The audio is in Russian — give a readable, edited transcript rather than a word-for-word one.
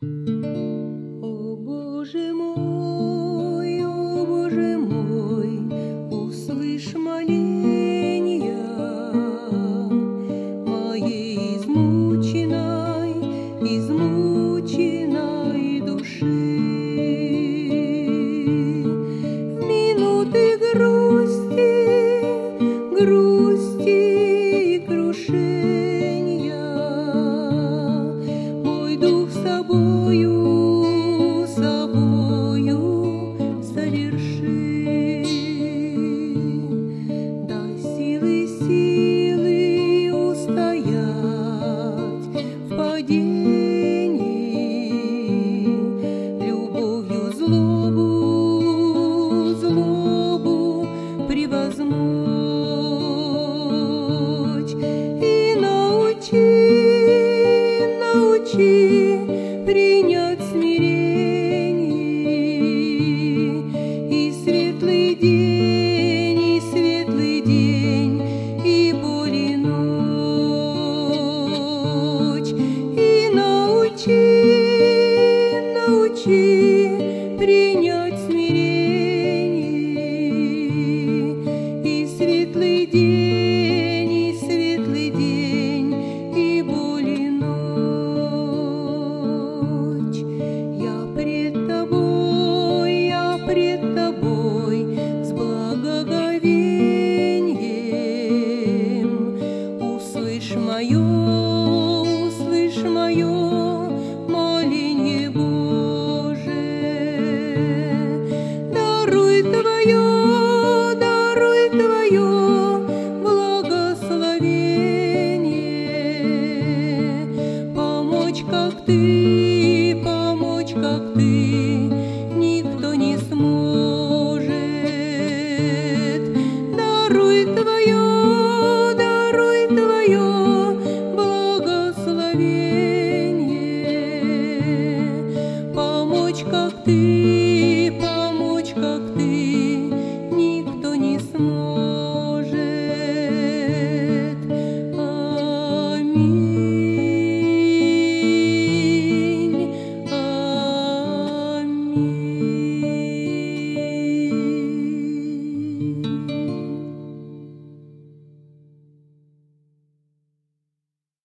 О Боже мой, услышь моления моей измученной души. В минуты грусти и крушения мой дух собою соверши. Дай силы устоять в падении, любовью злобу превозмочь и научи принять смирение и светлый день, и боль и ночь, и научи принять смирение и светлый день, и боль и ночь. Я пред тобой с благоговением. Услышь мое моленье, Боже. Даруй Твое благословение, помочь, как Ты